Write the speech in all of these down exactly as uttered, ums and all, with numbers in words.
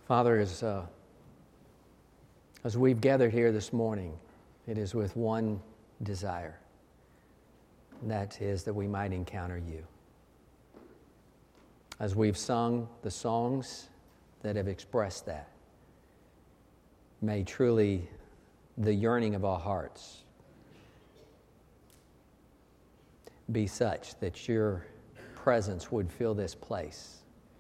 Father, as, uh, as we've gathered here this morning, it is with one desire, and that is that we might encounter you. As we've sung the songs that have expressed that, may truly the yearning of our hearts be such that your presence would fill this place.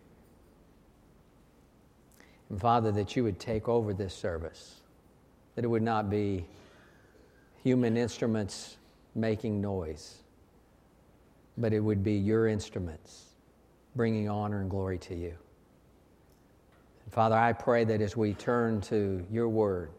And Father, that you would take over this service, that it would not be human instruments making noise, but it would be your instruments bringing honor and glory to you. And Father, I pray that as we turn to your word,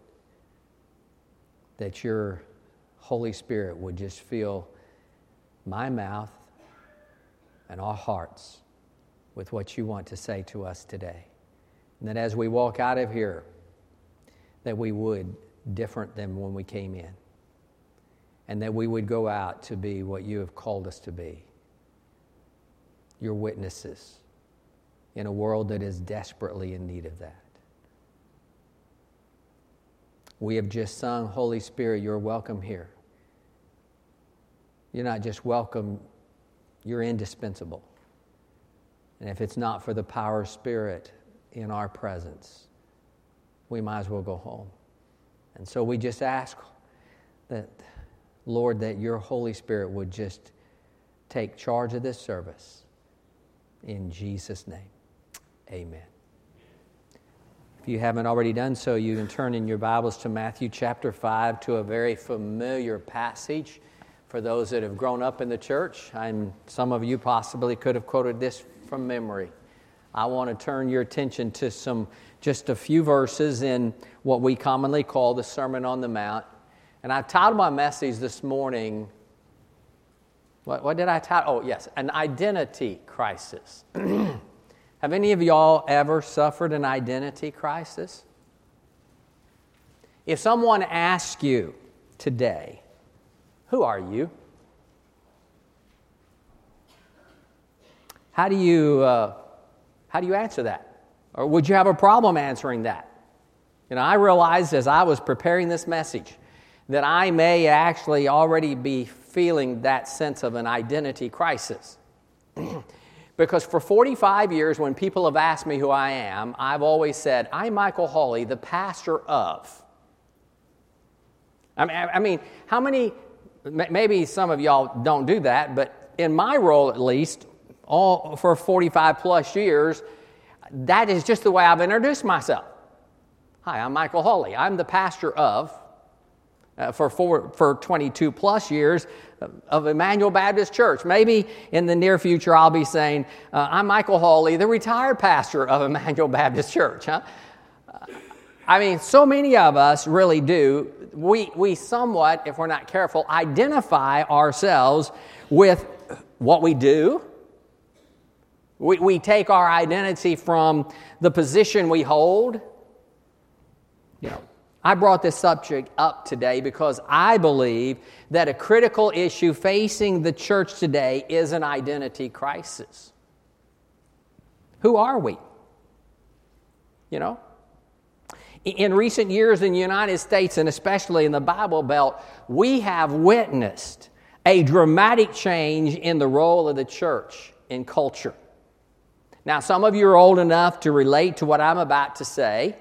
that your Holy Spirit would just fill my mouth and our hearts with what you want to say to us today. And that as we walk out of here, that we would different than when we came in. And that we would go out to be what you have called us to be. Your witnesses in a world that is desperately in need of that. We have just sung, Holy Spirit, you're welcome here. You're not just welcome, you're indispensable. And if it's not for the power of Spirit in our presence, we might as well go home. And so we just ask that, Lord, that your Holy Spirit would just take charge of this service. In Jesus' name, amen. If you haven't already done so, you can turn in your Bibles to Matthew chapter five, to a very familiar passage for those that have grown up in the church. And some of you possibly could have quoted this from memory. I want to turn your attention to some, just a few verses in what we commonly call the Sermon on the Mount. And I've titled my message this morning, what, what did I title? Oh, yes, an identity crisis. Have any of y'all ever suffered an identity crisis? If someone asks you today, who are you? How do you, uh, how do you answer that? Or would you have a problem answering that? You know, I realized as I was preparing this message that I may actually already be feeling that sense of an identity crisis. Because for forty-five years, when people have asked me who I am, I've always said, I'm Michael Hawley, the pastor of. I mean, I mean, how many, maybe some of y'all don't do that, but in my role at least, all for forty-five plus years, that is just the way I've introduced myself. Hi, I'm Michael Hawley. I'm the pastor of, uh, for, four, for twenty-two plus years, of Emmanuel Baptist Church. Maybe in the near future I'll be saying, uh, I'm Michael Hawley, the retired pastor of Emmanuel Baptist Church. Huh? Uh, I mean, so many of us really do. We, we somewhat, if we're not careful, identify ourselves with what we do. We, we take our identity from the position we hold. You know, I brought this subject up today because I believe that a critical issue facing the church today is an identity crisis. Who are we? You know? In recent years in the United States, and especially in the Bible Belt, we have witnessed a dramatic change in the role of the church in culture. Now, some of you are old enough to relate to what I'm about to say.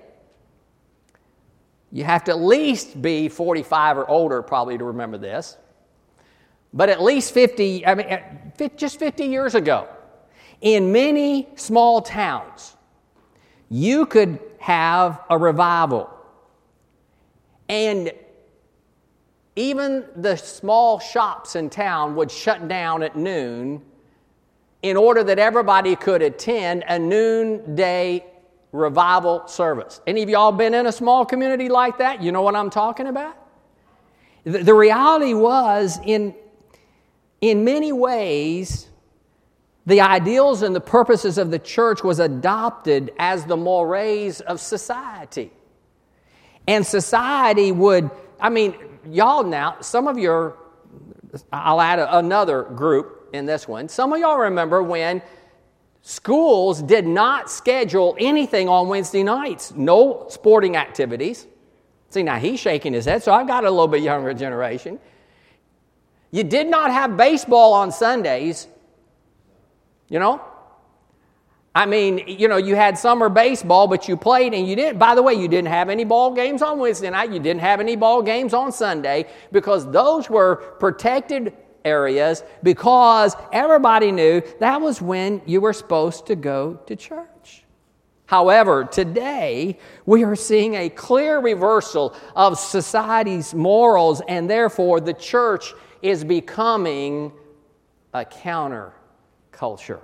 You have to at least be forty-five or older probably to remember this. But at least fifty, I mean, just fifty years ago, in many small towns, you could have a revival. And even the small shops in town would shut down at noon in order that everybody could attend a noonday revival service. Any of y'all been in a small community like that? You know what I'm talking about? The, the reality was, in, in many ways, the ideals and the purposes of the church was adopted as the mores of society. And society would, I mean, y'all now, some of your, I'll add a, another group in this one. Some of y'all remember when schools did not schedule anything on Wednesday nights. No sporting activities. See, now he's shaking his head, so I've got a little bit younger generation. You did not have baseball on Sundays, you know? I mean, you know, you had summer baseball, but you played and you didn't. By the way, you didn't have any ball games on Wednesday night. You didn't have any ball games on Sunday because those were protected areas because everybody knew that was when you were supposed to go to church. However, today we are seeing a clear reversal of society's morals, and therefore the church is becoming a counterculture.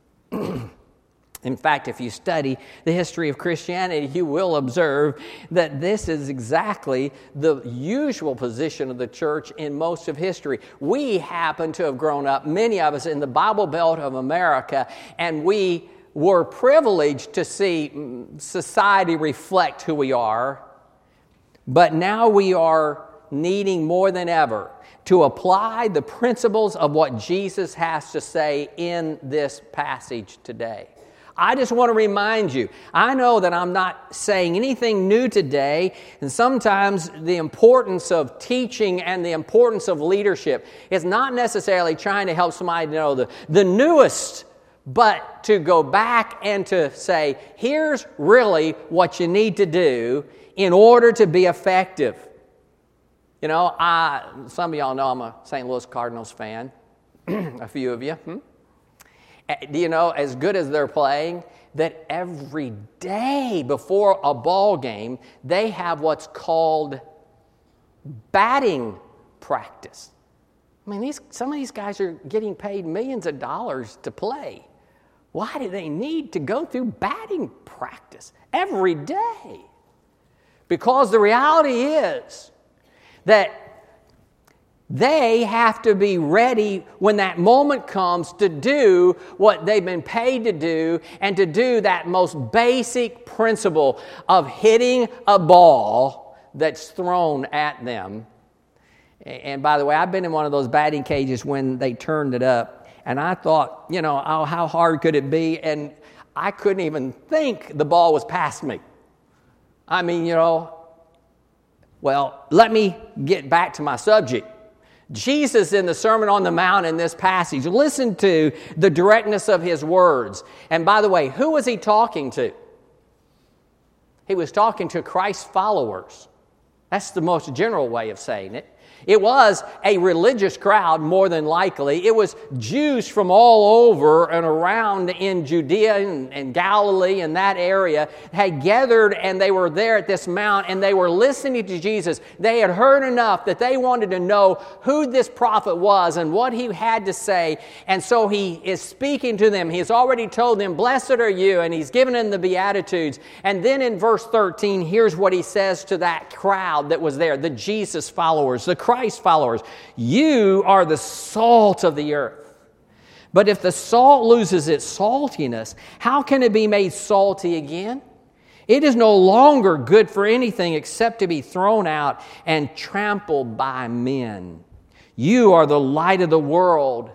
In fact, if you study the history of Christianity, you will observe that this is exactly the usual position of the church in most of history. We happen to have grown up, many of us, in the Bible Belt of America, and we were privileged to see society reflect who we are. But now we are needing more than ever to apply the principles of what Jesus has to say in this passage today. I just want to remind you, I know that I'm not saying anything new today, and sometimes the importance of teaching and the importance of leadership is not necessarily trying to help somebody know the, the newest, but to go back and to say, here's really what you need to do in order to be effective. You know, I, some of y'all know I'm a Saint Louis Cardinals fan, a few of you. Hmm? Do you know, as good as they're playing, that every day before a ball game, they have what's called batting practice. I mean, these, some of these guys are getting paid millions of dollars to play. Why do they need to go through batting practice every day? Because the reality is that they have to be ready when that moment comes to do what they've been paid to do, and to do that most basic principle of hitting a ball that's thrown at them. And by the way, I've been in one of those batting cages when they turned it up, and I thought, you know, oh, how hard could it be? And I couldn't even think the ball was past me. I mean, you know, well, let me get back to my subject. Jesus in the Sermon on the Mount in this passage, listen to the directness of his words. And by the way, who was he talking to? He was talking to Christ's followers. That's the most general way of saying it. It was a religious crowd, more than likely. It was Jews from all over and around in Judea and, and Galilee and that area had gathered, and they were there at this mount, and they were listening to Jesus. They had heard enough that they wanted to know who this prophet was and what he had to say. And so he is speaking to them. He has already told them, "Blessed are you," and he's given them the Beatitudes. And then in verse thirteen, here's what he says to that crowd that was there, the Jesus followers, the Christ followers. "You are the salt of the earth. But if the salt loses its saltiness, how can it be made salty again? It is no longer good for anything except to be thrown out and trampled by men. You are the light of the world.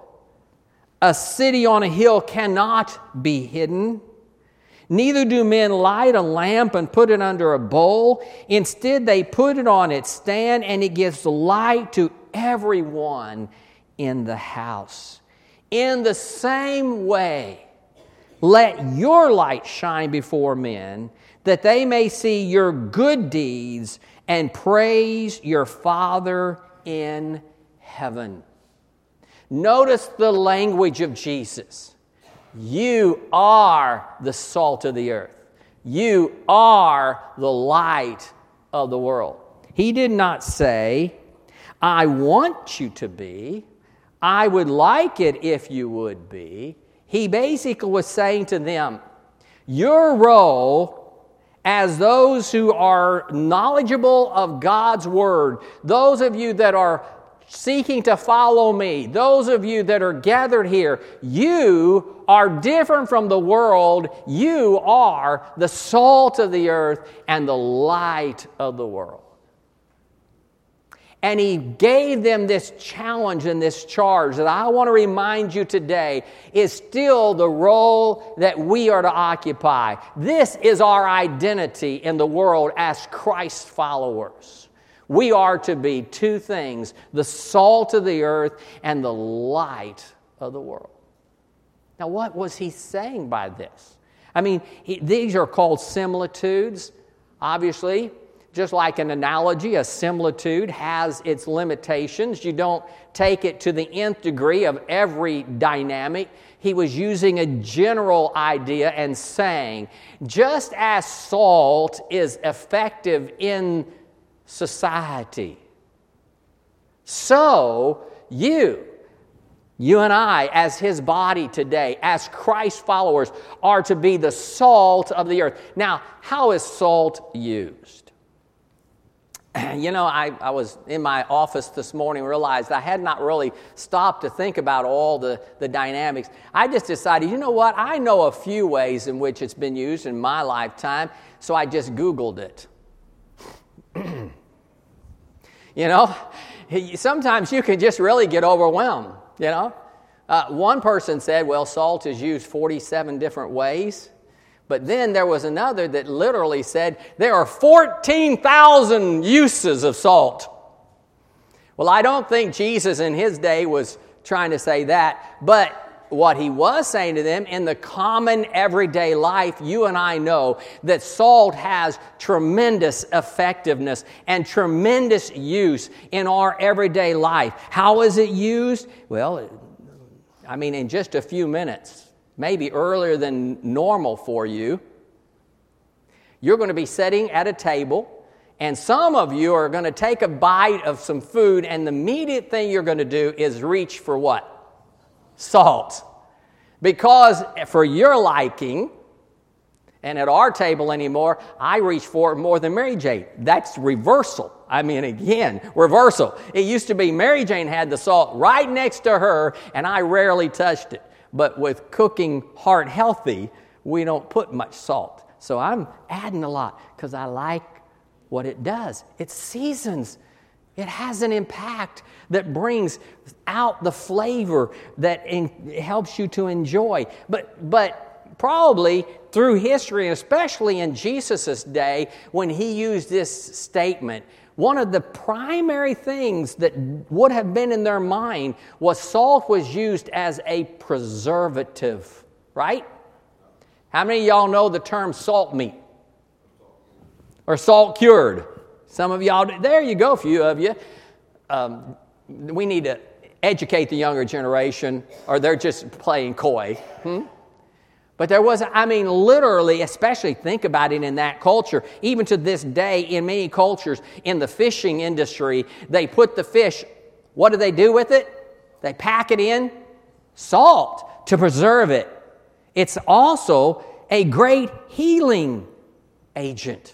A city on a hill cannot be hidden. Neither do men light a lamp and put it under a bowl. Instead, they put it on its stand, and it gives light to everyone in the house. In the same way, let your light shine before men, that they may see your good deeds and praise your Father in heaven." Notice the language of Jesus. You are the salt of the earth. You are the light of the world. He did not say, "I want you to be. I would like it if you would be." He basically was saying to them, your role as those who are knowledgeable of God's Word, those of you that are seeking to follow me, those of you that are gathered here, you are different from the world. You are the salt of the earth and the light of the world. And he gave them this challenge and this charge that I want to remind you today is still the role that we are to occupy. This is our identity in the world as Christ followers. We are to be two things, the salt of the earth and the light of the world. Now, what was he saying by this? I mean, he, these are called similitudes, obviously. Just like an analogy, a similitude has its limitations. You don't take it to the nth degree of every dynamic. He was using a general idea and saying, just as salt is effective in society, so you, you and I, as His body today, as Christ followers, are to be the salt of the earth. Now, how is salt used? You know, I, I was in my office this morning and realized I had not really stopped to think about all the, the dynamics. I just decided, you know what, I know a few ways in which it's been used in my lifetime, so I just Googled it. You know, sometimes you can just really get overwhelmed, you know. Uh, one person said, well, salt is used forty-seven different ways. But then there was another that literally said there are fourteen thousand uses of salt. Well, I don't think Jesus in his day was trying to say that, but what he was saying to them, in the common everyday life, you and I know that salt has tremendous effectiveness and tremendous use in our everyday life. How is it used? Well, I mean, in just a few minutes. Maybe earlier than normal for you, you're going to be sitting at a table, and some of you are going to take a bite of some food, and the immediate thing you're going to do is reach for what? Salt. Because for your liking, and at our table anymore, I reach for it more than Mary Jane. That's reversal. I mean, again, reversal. It used to be Mary Jane had the salt right next to her, and I rarely touched it. But with cooking heart healthy, we don't put much salt. So I'm adding a lot because I like what it does. It seasons. It has an impact that brings out the flavor that in, helps you to enjoy. But, but probably through history, especially in Jesus' day, when he used this statement, one of the primary things that would have been in their mind was salt was used as a preservative, right? How many of y'all know the term salt meat? Or salt cured? Some of y'all, there you go, a few of you. Um, we need to educate the younger generation, or they're just playing coy. Hmm? But there was, I mean, literally, especially think about it in that culture, even to this day in many cultures, in the fishing industry, they put the fish, what do they do with it? They pack it in salt to preserve it. It's also a great healing agent.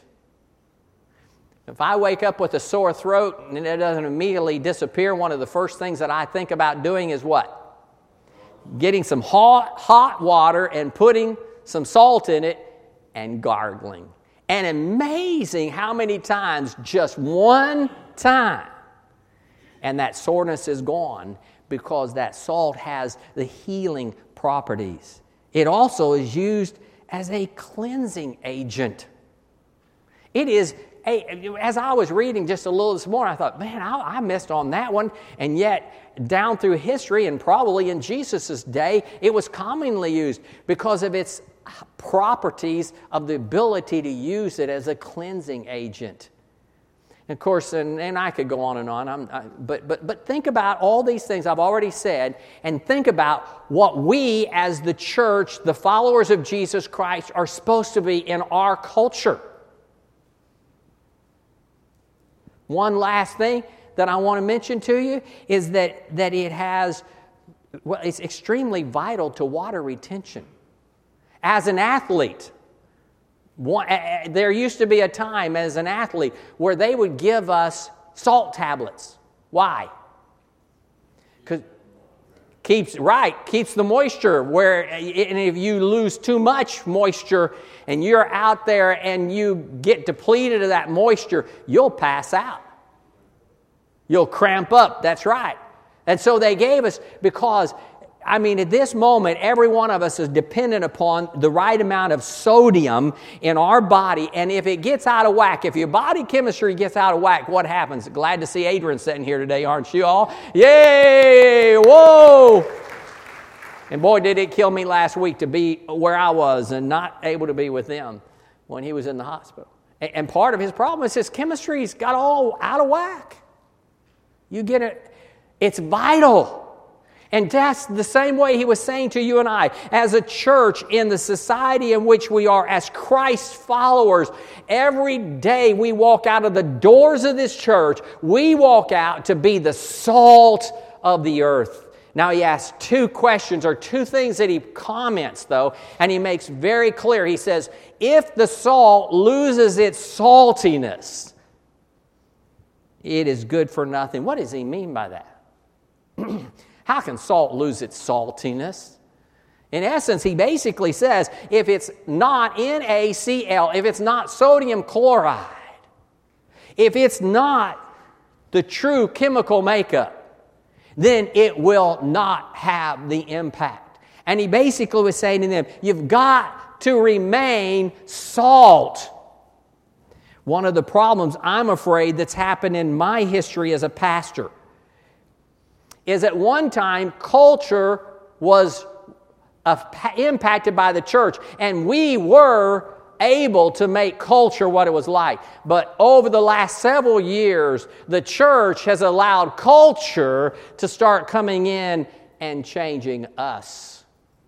If I wake up with a sore throat and it doesn't immediately disappear, one of the first things that I think about doing is what? Getting some hot, hot water and putting some salt in it and gargling. And amazing how many times, just one time, and that soreness is gone because that salt has the healing properties. It also is used as a cleansing agent. It is, a, as I was reading just a little this morning, I thought, man, I, I missed on that one. And yet, down through history and probably in Jesus' day, it was commonly used because of its properties of the ability to use it as a cleansing agent. And of course, and, and I could go on and on, I'm, I, but, but, but think about all these things I've already said, and think about what we as the church, the followers of Jesus Christ, are supposed to be in our culture. One last thing that I want to mention to you is that, that it has, well, it's extremely vital to water retention. As an athlete, one, uh, there used to be a time as an athlete where they would give us salt tablets. Why? Because keeps right keeps the moisture where, and if you lose too much moisture and you're out there and you get depleted of that moisture, you'll pass out. You'll cramp up. That's right. And so they gave us, because, I mean, at this moment, every one of us is dependent upon the right amount of sodium in our body. And if it gets out of whack, if your body chemistry gets out of whack, what happens? Glad to see Adrian sitting here today, aren't you all? Yay! Whoa! And boy, did it kill me last week to be where I was and not able to be with them when he was in the hospital. And part of his problem is his chemistry's got all out of whack. You get it. It's vital. And that's the same way he was saying to you and I. As a church, in the society in which we are, as Christ followers, every day we walk out of the doors of this church, we walk out to be the salt of the earth. Now he asks two questions, or two things that he comments, though, and he makes very clear. He says, if the salt loses its saltiness, it is good for nothing. What does he mean by that? How can salt lose its saltiness? In essence, he basically says, if it's not N A C L, if it's not sodium chloride, if it's not the true chemical makeup, then it will not have the impact. And he basically was saying to them, you've got to remain salt. One of the problems, I'm afraid, that's happened in my history as a pastor is at one time culture was uh, impacted by the church, and we were able to make culture what it was like. But over the last several years, the church has allowed culture to start coming in and changing us.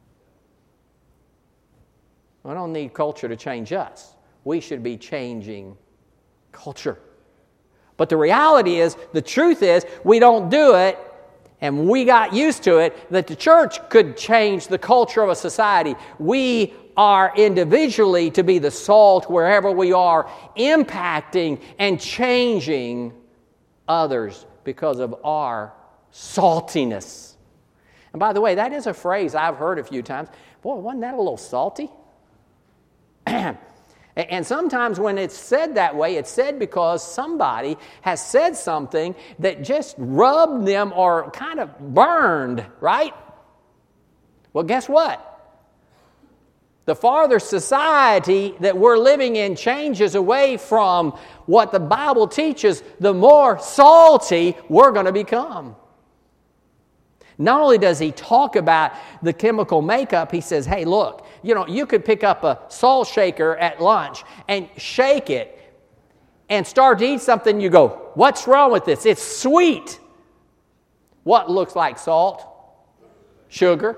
We don't need culture to change us. We should be changing culture. But the reality is, the truth is, we don't do it, and we got used to it, that the church could change the culture of a society. We are individually to be the salt wherever we are, impacting and changing others because of our saltiness. And by the way, that is a phrase I've heard a few times. Boy, wasn't that a little salty? And sometimes when it's said that way, it's said because somebody has said something that just rubbed them or kind of burned, right? Well, guess what? The farther society that we're living in changes away from what the Bible teaches, the more salty we're going to become. Not only does he talk about the chemical makeup, he says, hey, look, you know, you could pick up a salt shaker at lunch and shake it and start to eat something. You go, what's wrong with this? It's sweet. What looks like salt? Sugar.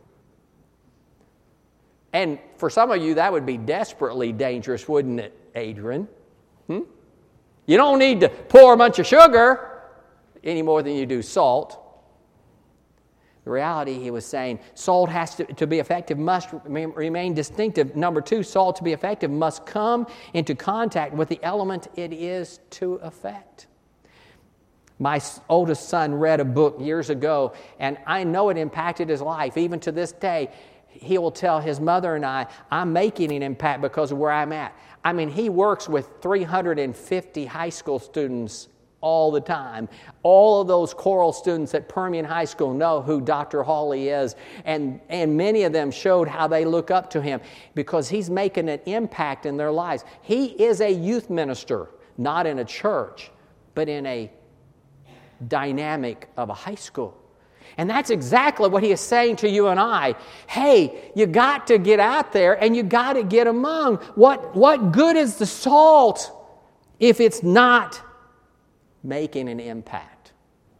And for some of you, that would be desperately dangerous, wouldn't it, Adrian? Hmm? You don't need to pour a bunch of sugar any more than you do salt. The reality, he was saying, salt has to, to be effective, must remain distinctive. Number two, salt to be effective must come into contact with the element it is to affect. My oldest son read a book years ago, and I know it impacted his life. Even to this day, he will tell his mother and I, I'm making an impact because of where I'm at. I mean, he works with three hundred fifty high school students all the time. All of those choral students at Permian High School know who Doctor Hawley is, and, and many of them showed how they look up to him because he's making an impact in their lives. He is a youth minister, not in a church, but in a dynamic of a high school. And that's exactly what he is saying to you and I. Hey, you got to get out there and you got to get among. What, what good is the salt if it's not making an impact?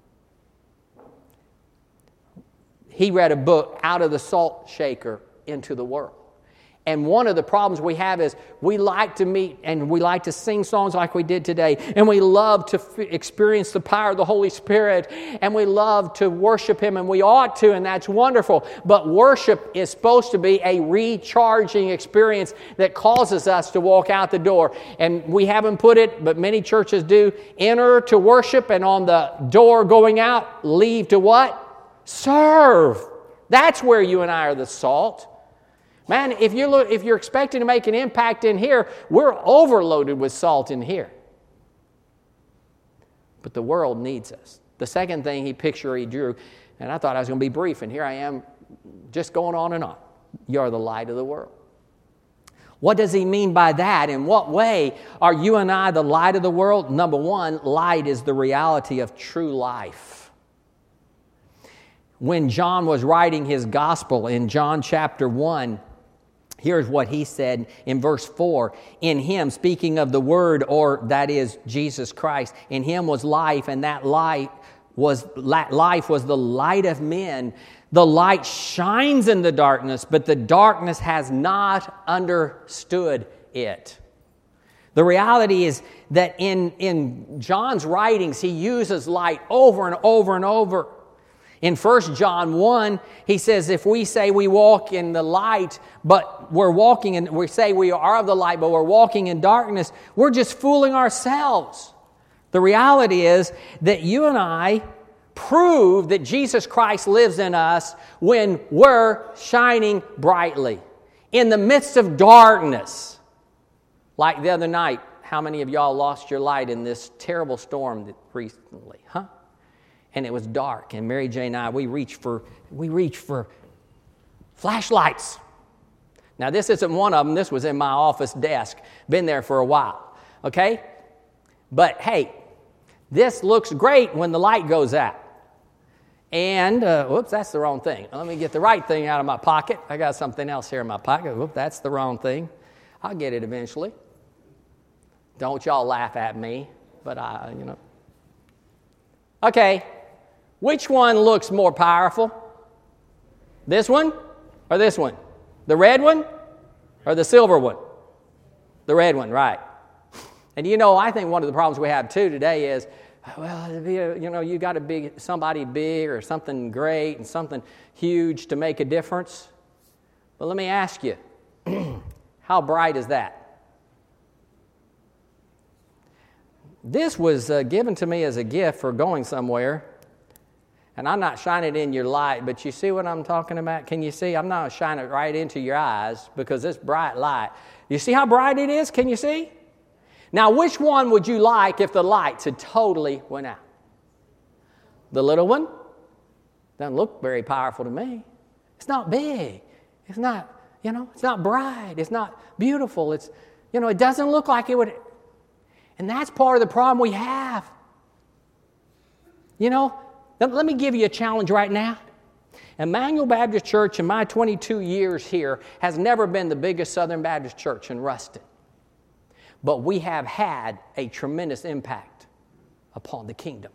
He read a book, Out of the Salt Shaker into the World. And one of the problems we have is we like to meet and we like to sing songs like we did today. And we love to f- experience the power of the Holy Spirit. And we love to worship Him, and we ought to, and that's wonderful. But worship is supposed to be a recharging experience that causes us to walk out the door. And we haven't put it, but many churches do, enter to worship, and on the door going out, leave to what? Serve. That's where you and I are the salt. Man, if you're, look, if you're expecting to make an impact in here, we're overloaded with salt in here. but the world needs us. The second thing he picture he drew, and I thought I was going to be brief, and here I am just going on and on. You're the light of the world. What does he mean by that? In what way are you and I the light of the world? Number one, light is the reality of true life. When John was writing his gospel in John chapter one, here's what he said in verse four. In him, speaking of the Word, or that is Jesus Christ, in him was life, and that light was life was the light of men. The light shines in the darkness, but the darkness has not understood it. The reality is that in, in John's writings, he uses light over and over and over. In First John one, he says, if we say we walk in the light, but we're walking in, we say we are of the light, but we're walking in darkness, we're just fooling ourselves. The reality is that you and I prove that Jesus Christ lives in us when we're shining brightly in the midst of darkness. Like the other night, how many of y'all lost your light in this terrible storm recently, huh? And it was dark, and Mary Jane and I, we reached for we reached for flashlights. Now, this isn't one of them. This was in my office desk. Been there for a while, okay? But hey, this looks great when the light goes out. And, uh, whoops, that's the wrong thing. Let me get the right thing out of my pocket. I got something else here in my pocket. Whoop, that's the wrong thing. I'll get it eventually. Don't y'all laugh at me, but I, you know. Okay, which one looks more powerful? This one or this one? The red one or the silver one? The red one, right. And you know, I think one of the problems we have too today is, well, you know, you got to be somebody big or something great and something huge to make a difference. But let me ask you, how bright is that? This was uh, given to me as a gift for going somewhere. And I'm not shining it in your light, but you see what I'm talking about? Can you see? I'm not shining it right into your eyes because it's bright light. You see how bright it is? Can you see? Now, which one would you like if the lights had totally went out? The little one? Doesn't look very powerful to me. It's not big. It's not, you know, it's not bright. It's not beautiful. It's, you know, it doesn't look like it would. And that's part of the problem we have. You know, let me give you a challenge right now. Emmanuel Baptist Church in my twenty-two years here has never been the biggest Southern Baptist church in Ruston. But we have had a tremendous impact upon the kingdom.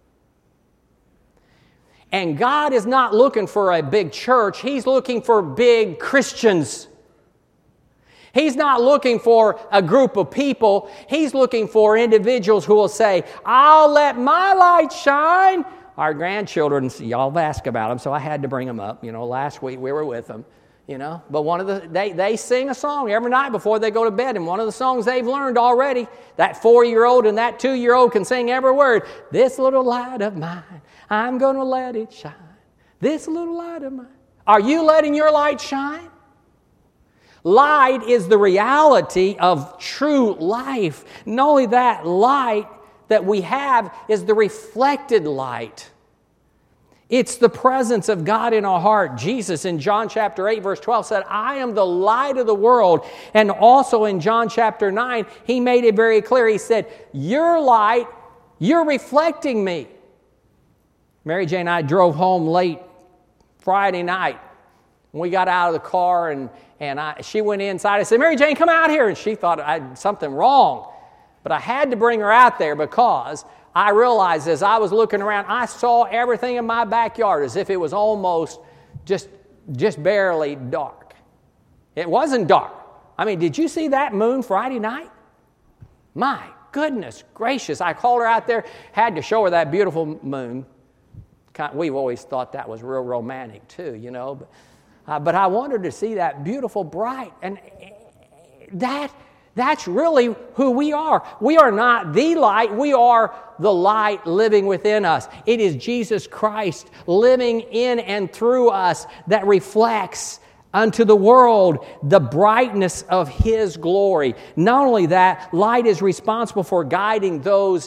And God is not looking for a big church. He's looking for big Christians. He's not looking for a group of people. He's looking for individuals who will say, I'll let my light shine. Our grandchildren, y'all have asked about them, so I had to bring them up. You know, last week we were with them. You know, but one of the they, they sing a song every night before they go to bed, and one of the songs they've learned already, that four-year-old and that two-year-old can sing every word. This little light of mine, I'm going to let it shine. This little light of mine. Are you letting your light shine? Light is the reality of true life. Not only that, light that we have is the reflected light. It's the presence of God in our heart. Jesus in John chapter eight, verse twelve said, I am the light of the world. And also in John chapter nine, he made it very clear. He said, your light, you're reflecting me. Mary Jane and I drove home late Friday night. We got out of the car and, and I, she went inside. I said, Mary Jane, come out here. And she thought I had something wrong. But I had to bring her out there because I realized as I was looking around, I saw everything in my backyard as if it was almost just, just barely dark. It wasn't dark. I mean, did you see that moon Friday night? My goodness gracious. I called her out there, had to show her that beautiful moon. We've always thought that was real romantic too, you know. But, uh, but I wanted to see that beautiful bright. And that... That's really who we are. We are not the light. We are the light living within us. It is Jesus Christ living in and through us that reflects unto the world the brightness of His glory. Not only that, light is responsible for guiding those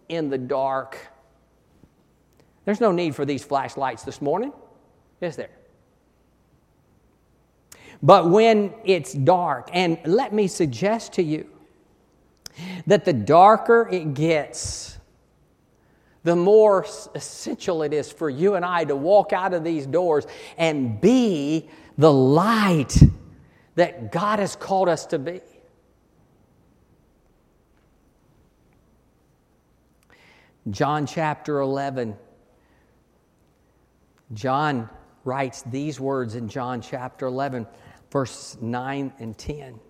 in the dark. There's no need for these flashlights this morning, is there? But when it's dark, and let me suggest to you that the darker it gets, the more essential it is for you and I to walk out of these doors and be the light that God has called us to be. John chapter eleven. John writes these words in John chapter eleven, verses nine and ten.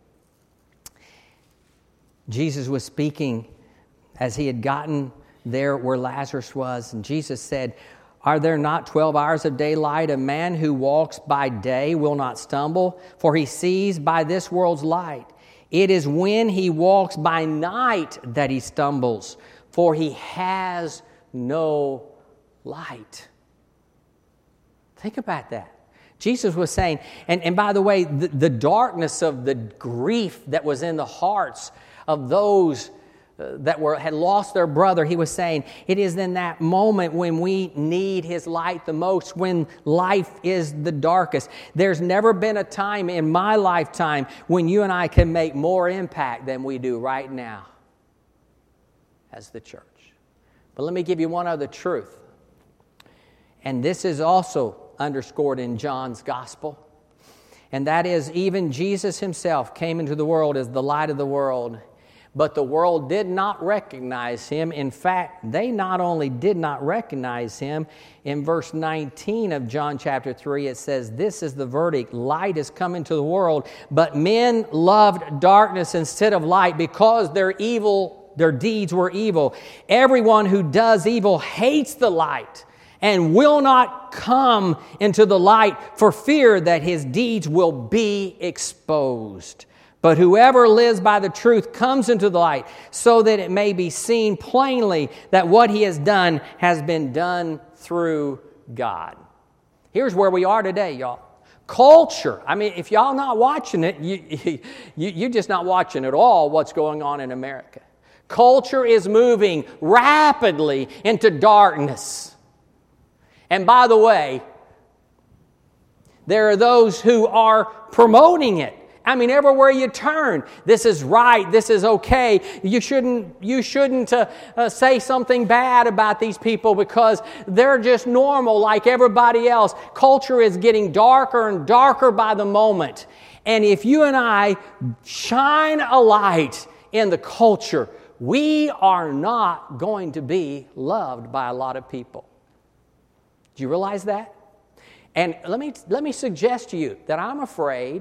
Jesus was speaking as he had gotten there where Lazarus was, and Jesus said, "Are there not twelve hours of daylight? A man who walks by day will not stumble, for he sees by this world's light. It is when he walks by night that he stumbles, for he has no light." Think about that. Jesus was saying, and, and by the way, the, the darkness of the grief that was in the hearts of those uh, that were had lost their brother, he was saying, it is in that moment when we need his light the most, when life is the darkest. There's never been a time in my lifetime when you and I can make more impact than we do right now as the church. But let me give you one other truth. And this is also underscored in John's gospel. And that is, even Jesus himself came into the world as the light of the world. But the world did not recognize him. In fact, they not only did not recognize him, in verse nineteen of John chapter three, it says, "This is the verdict. Light has come into the world, but men loved darkness instead of light because their evil, their deeds were evil. Everyone who does evil hates the light and will not come into the light for fear that his deeds will be exposed. But whoever lives by the truth comes into the light, so that it may be seen plainly that what he has done has been done through God." Here's where we are today, y'all. Culture. I mean, if y'all not watching it, you, you, you're just not watching at all what's going on in America. Culture is moving rapidly into darkness. And by the way, there are those who are promoting it. I mean, everywhere you turn, this is right, this is okay. You shouldn't, you shouldn't uh, uh, say something bad about these people because they're just normal like everybody else. Culture is getting darker and darker by the moment. And if you and I shine a light in the culture, we are not going to be loved by a lot of people. Do you realize that? And let me let me suggest to you that I'm afraid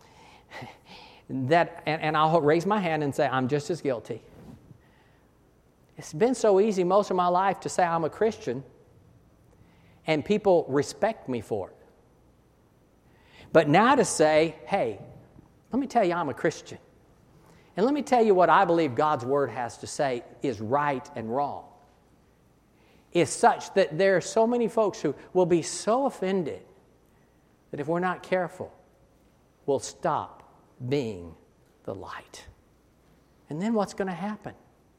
that, and, and I'll raise my hand and say I'm just as guilty. It's been so easy most of my life to say I'm a Christian, and people respect me for it. But now to say, hey, let me tell you I'm a Christian, and let me tell you what I believe God's Word has to say is right and wrong, is such that there are so many folks who will be so offended that if we're not careful, we'll stop being the light. And then what's going to happen?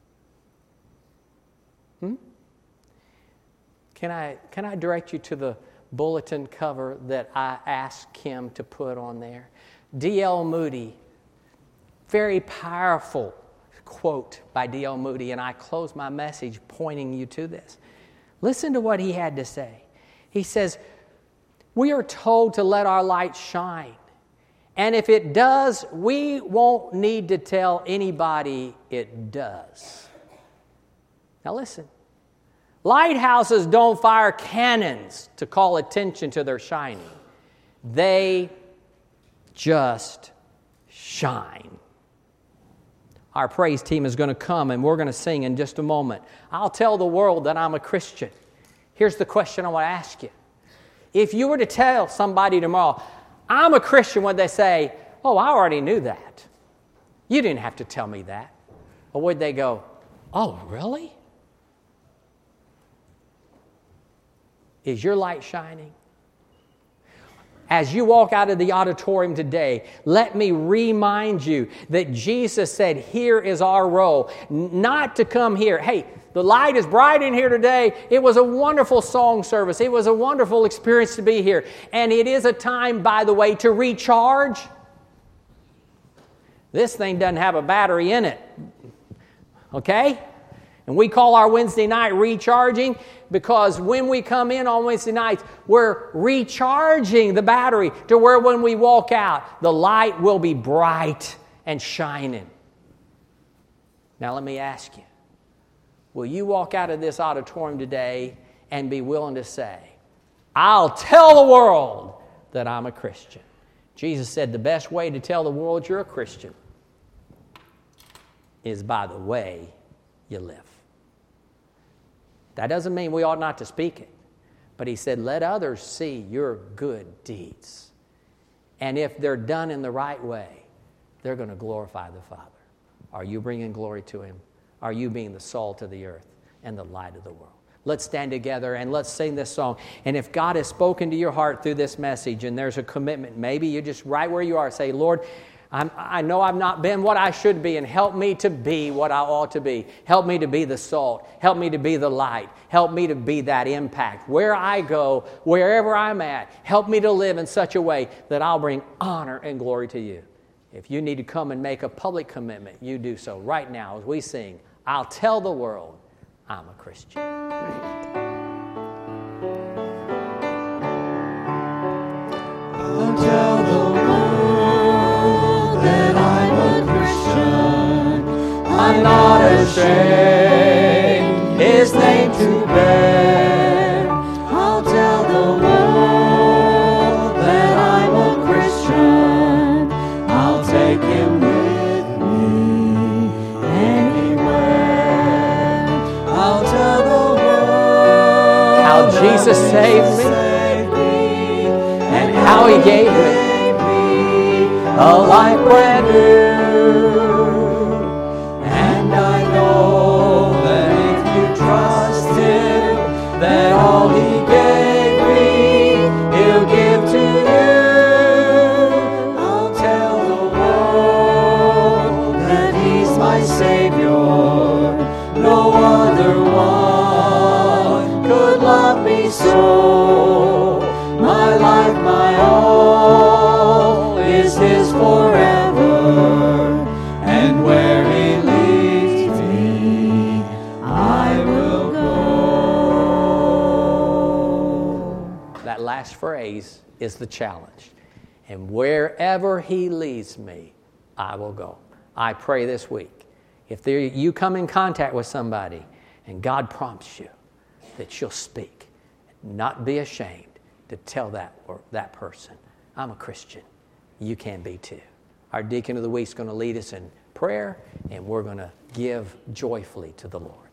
Hmm? Can I, can I direct you to the bulletin cover that I asked Kim to put on there? D L Moody, very powerful quote by D L Moody, and I close my message pointing you to this. Listen to what he had to say. He says, "We are told to let our light shine. And if it does, we won't need to tell anybody it does." Now listen. Lighthouses don't fire cannons to call attention to their shining. They just shine. Our praise team is going to come and we're going to sing in just a moment. I'll tell the world that I'm a Christian. Here's the question I want to ask you. If you were to tell somebody tomorrow, I'm a Christian, would they say, "Oh, I already knew that. You didn't have to tell me that"? Or would they go, "Oh, really? Is your light shining?" as you walk out of the auditorium today, let me remind you that Jesus said, here is our role. Not to come here. Hey, the light is bright in here today. It was a wonderful song service. It was a wonderful experience to be here. And it is a time, by the way, to recharge. This thing doesn't have a battery in it. Okay? And we call our Wednesday night recharging because when we come in on Wednesday nights, we're recharging the battery to where when we walk out, the light will be bright and shining. Now let me ask you, will you walk out of this auditorium today and be willing to say, I'll tell the world that I'm a Christian? Jesus said the best way to tell the world you're a Christian is by the way you live. That doesn't mean we ought not to speak it. But he said, let others see your good deeds. And if they're done in the right way, they're going to glorify the Father. Are you bringing glory to Him? Are you being the salt of the earth and the light of the world? Let's stand together and let's sing this song. And if God has spoken to your heart through this message and there's a commitment, maybe you just right where you are say, Lord, I'm, I know I've not been what I should be, and help me to be what I ought to be. Help me to be the salt. Help me to be the light. Help me to be that impact. Where I go, wherever I'm at, help me to live in such a way that I'll bring honor and glory to you. If you need to come and make a public commitment, you do so right now as we sing, I'll tell the world I'm a Christian. I'll tell the world that I'm a Christian. I'm not ashamed His name to bear. I'll tell the world that I'm a Christian. I'll take Him with me anywhere. I'll tell the world how Jesus saved me. How He gave me a life brand new. And I know that if you trust Him, that all He gave me, He'll give to you. I'll tell the world that He's my Savior. No other one could love me so. My life, my all is His forever, and where He leads me, I will go. That last phrase is the challenge. And wherever He leads me, I will go. I pray this week, if there, you come in contact with somebody and God prompts you, that you'll speak, not be ashamed, to tell that or that person, I'm a Christian. You can be too. Our deacon of the week is going to lead us in prayer, and we're going to give joyfully to the Lord.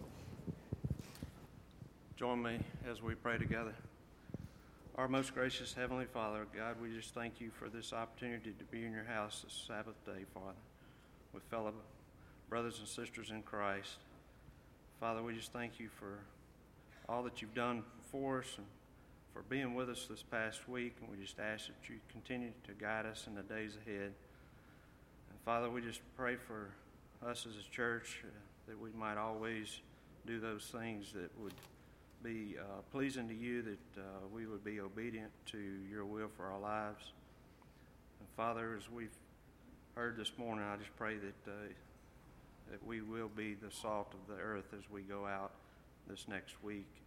Join me as we pray together. Our most gracious Heavenly Father, God, we just thank You for this opportunity to be in Your house this Sabbath day, Father, with fellow brothers and sisters in Christ. Father, we just thank You for all that You've done for us and for being with us this past week, and we just ask that You continue to guide us in the days ahead. And Father, we just pray for us as a church uh, that we might always do those things that would be uh, pleasing to You, that uh, we would be obedient to Your will for our lives. And Father, as we've heard this morning, I just pray that, uh, that we will be the salt of the earth as we go out this next week.